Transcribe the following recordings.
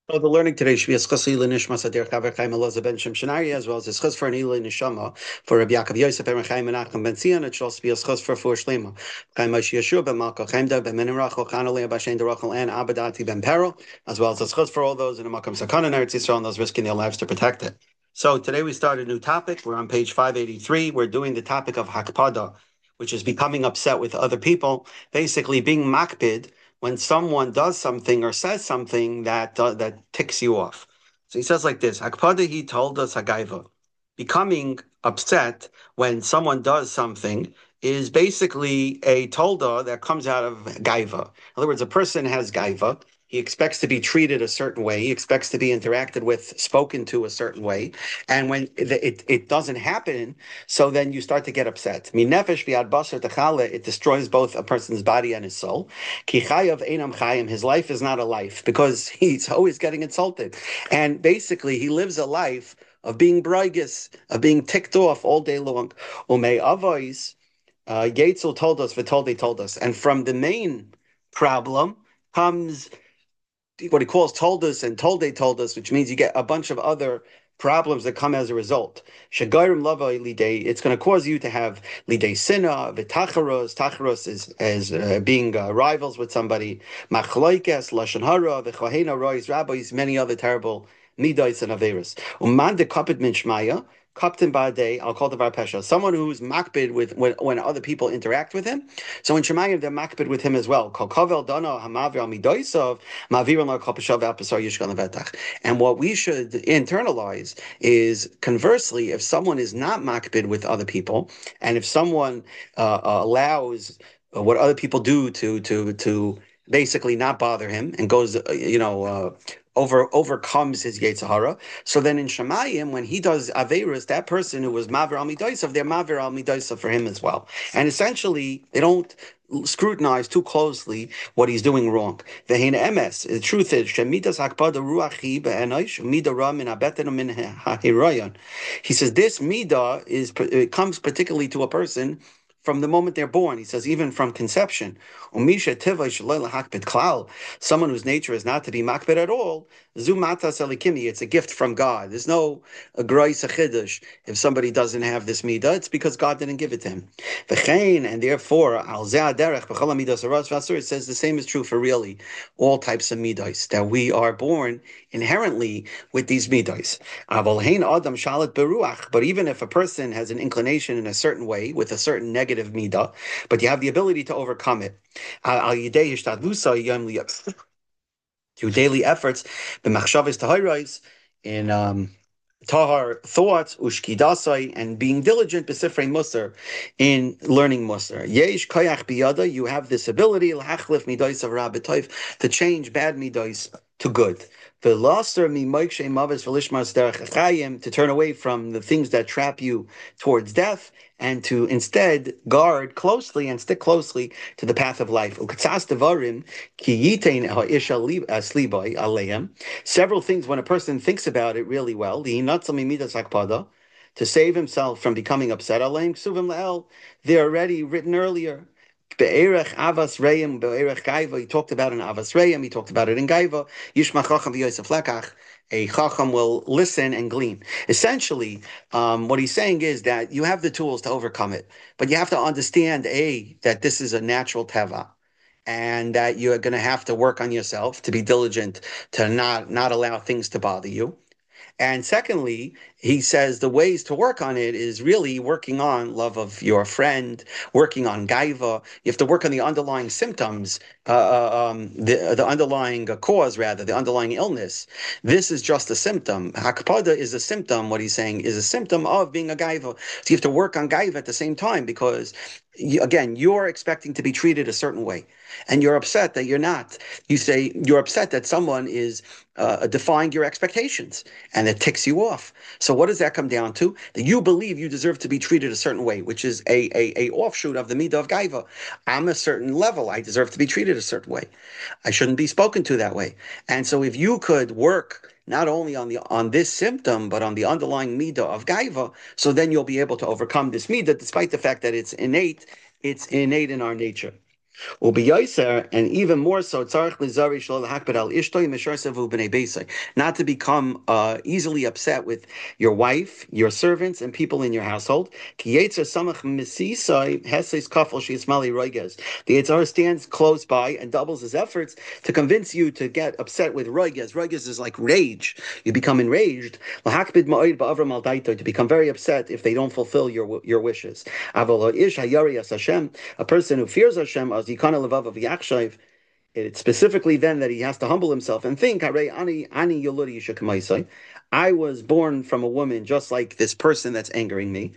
So the learning today should be a schus nishmas adir chaver Chaim Elazar ben Shem Shenari, as well as a schus for an ilay neshama for Rabbi Yaakov Yosef ben Chaim Menachem ben Zion. It should also be a schus for Shlema Chaim Moshe Yeshua ben Malka Chaim Dav ben Menim Rachel Chanalei Bashen Derachel and Abadati ben Peril, as well as a schus for all those in the Makam Sakana Eretz Yisrael and those risking their lives to protect it. So today we start a new topic. We're on page 583. We're doing the topic of hakpada, which is becoming upset with other people, basically being makpid when someone does something or says something that ticks you off. So he says like this: Hakpada, he told us Hagaiva. Becoming upset when someone does something is basically a tolda that comes out of gaiva. In other words, a person has gaiva. He expects to be treated a certain way. He expects to be interacted with, spoken to a certain way. And when it doesn't happen, so then you start to get upset. Minefesh biad basar techale, it destroys both a person's body and his soul. Ki chayav einam chayim, his life is not a life because he's always getting insulted. And basically, he lives a life of being brigus, of being ticked off all day long. Umei avois, Yetzel told us, Vitolde told us. And from the main problem comes what he calls told us and told us, which means you get a bunch of other problems that come as a result. Shagairim lava lidei, it's going to cause you to have lidei sina, v'tacharos. Tacharos is being rivals with somebody. Machloikes, lashon hara, v'chohena rois, rabbis, many other terrible midas and averis. Uman de kapit min shmaya. Kaptin Bade, I'll call the Varpesha, someone who's makbid with when other people interact with him. So in Shemayim, they're makbid with him as well. And what we should internalize is, conversely, if someone is not makbid with other people, and if someone allows what other people do to basically not bother him and goes, overcomes his Yetzirah. So then in Shemayim, when he does Averis, that person who was Maver al Midaisav, they're Maver al Midaisav for him as well. And essentially, they don't scrutinize too closely what he's doing wrong. The truth is, he says this midah it comes particularly to a person from the moment they're born. He says even from conception. Someone whose nature is not to be makbid at all, it's a gift from God. There's no grois chiddush if somebody doesn't have this midah. It's because God didn't give it to him. And therefore, it says the same is true for really all types of midas, that we are born inherently with these midas. But even if a person has an inclination in a certain way with a certain negative midah, but you have the ability to overcome it through daily efforts, b'machshavos taharos, in tahar thoughts, ushkidasai, and being diligent, b'sifrei musar, in learning musar. Yesh koyach biyada, you have this ability, l'hachlif midos of rabbitoif, to change bad midos to good. To turn away from the things that trap you towards death, and to instead guard closely and stick closely to the path of life. Several things when a person thinks about it really well, to save himself from becoming upset, they're already written earlier. Be'erech avas reim, be'erech gaiva. He talked about it in avas reim. He talked about it in gaiva. Yishma chacham v'yosef lekach. A chacham will listen and glean. Essentially, what he's saying is that you have the tools to overcome it, but you have to understand that this is a natural teva, and that you're going to have to work on yourself to be diligent to not allow things to bother you. And secondly, he says the ways to work on it is really working on love of your friend, working on gaiva. You have to work on the underlying symptoms, the underlying cause, rather, the underlying illness. This is just a symptom. Hakpada is a symptom. What he's saying is a symptom of being a gaiva. So you have to work on gaiva at the same time because, you're expecting to be treated a certain way, and you're upset that you're not. You say you're upset that someone is defying your expectations, and it ticks you off. So what does that come down to? That you believe you deserve to be treated a certain way, which is a offshoot of the midah of gaiva. I'm a certain level. I deserve to be treated a certain way. I shouldn't be spoken to that way. And so if you could work not only on this symptom, but on the underlying midah of gaiva, so then you'll be able to overcome this midah, despite the fact that it's innate in our nature. Ubiyoser, and even more so, tzarich lizari shlo lahakbid al ishtoi mishar sevu b'nei beisai, not to become easily upset with your wife, your servants, and people in your household. Ki yetzer samach misisai heses kafel sheismali roiges. The Yetzer stands close by and doubles his efforts to convince you to get upset with roiges. Roiges is like rage. You become enraged. Lahakbid ma'od ba'avram al daito, to become very upset if they don't fulfill your wishes. Aval ish hayari as Hashem, a person who fears Hashem, as yikana levav of yachshav, it's specifically then that he has to humble himself and think, ani yoluri yishakamaisai, I was born from a woman just like this person that's angering me.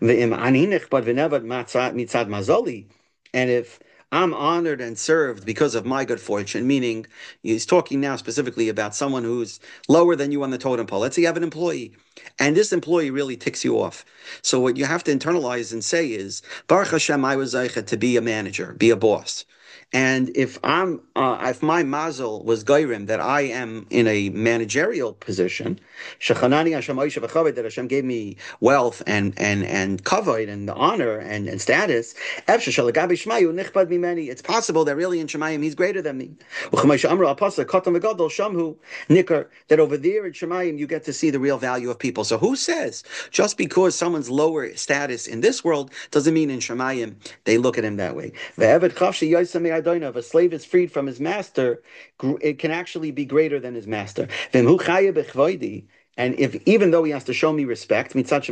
And if I'm honored and served because of my good fortune, meaning he's talking now specifically about someone who's lower than you on the totem pole. Let's say you have an employee, and this employee really ticks you off. So what you have to internalize and say is, Baruch Hashem, I was zeichet to be a manager, be a boss. And if my mazel was geirim that I am in a managerial position, shechanani Hashem Oishav v'chavod, that Hashem gave me wealth and kavod and the honor and status, it's possible that really in Shemayim he's greater than me. That over there in Shemayim you get to see the real value of people. So who says just because someone's lower status in this world doesn't mean in Shemayim they look at him that way? If a slave is freed from his master, it can actually be greater than his master. And if even though he has to show me respect, because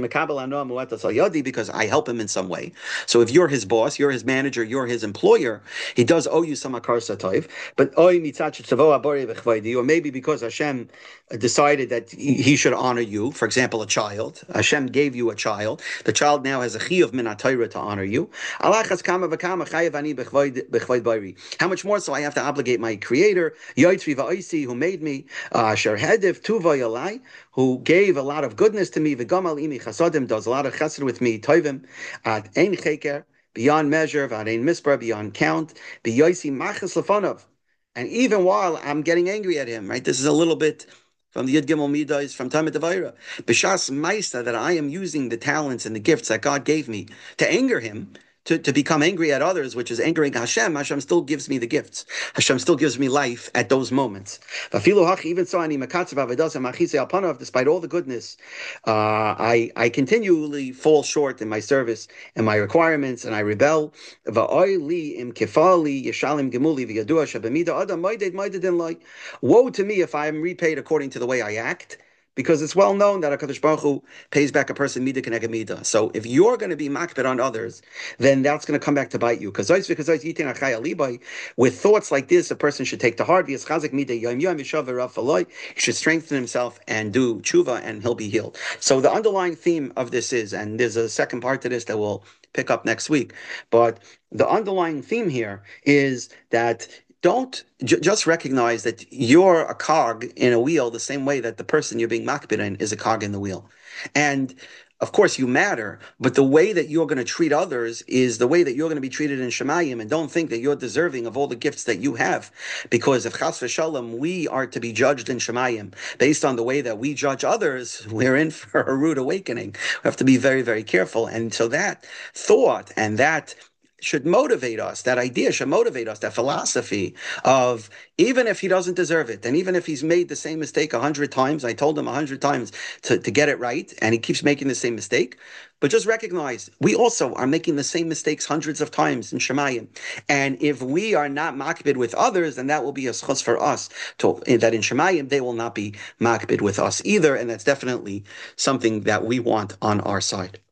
I help him in some way. So if you're his boss, you're his manager, you're his employer, he does owe you some akar satayv. But or maybe because Hashem decided that he should honor you, for example, a child. Hashem gave you a child. The child now has a chiyuv min HaTorah to honor you. How much more so I have to obligate my Creator, who made me, who gave a lot of goodness to me, v'gamal imi chasadim, does a lot of chesed with me, toivim, at ein cheker, beyond measure, v'ad ein mispar, beyond count, b'yoisi machas lefanov. And even while I'm getting angry at him, right? This is a little bit from the Yud Gimel Midas, from Talmud Devaira. B'shas Maisa, that I am using the talents and the gifts that God gave me to anger him, to become angry at others, which is angering Hashem. Hashem still gives me the gifts. Hashem still gives me life at those moments. Even so, despite all the goodness, I continually fall short in my service and my requirements, and I rebel. Woe to me if I am repaid according to the way I act, because it's well known that HaKadosh Baruch Hu pays back a person midah k'neged midah. So if you're going to be makbid on others, then that's going to come back to bite you. With thoughts like this, a person should take to heart. He should strengthen himself and do tshuva, and he'll be healed. So the underlying theme of this is, and there's a second part to this that we'll pick up next week, but the underlying theme here is that don't just recognize that you're a cog in a wheel the same way that the person you're being makbid in is a cog in the wheel. And of course you matter, but the way that you're going to treat others is the way that you're going to be treated in Shemayim, and don't think that you're deserving of all the gifts that you have, because if chas v'shalom we are to be judged in Shemayim based on the way that we judge others, we're in for a rude awakening. We have to be very, very careful. And so that thought and that should motivate us, that idea should motivate us, that philosophy of even if he doesn't deserve it, and even if he's made the same mistake 100 times, I told him 100 times to get it right, and he keeps making the same mistake, but just recognize we also are making the same mistakes hundreds of times in Shemayim. And if we are not makbid with others, then that will be a schus for us, that in Shemayim they will not be makbid with us either, and that's definitely something that we want on our side.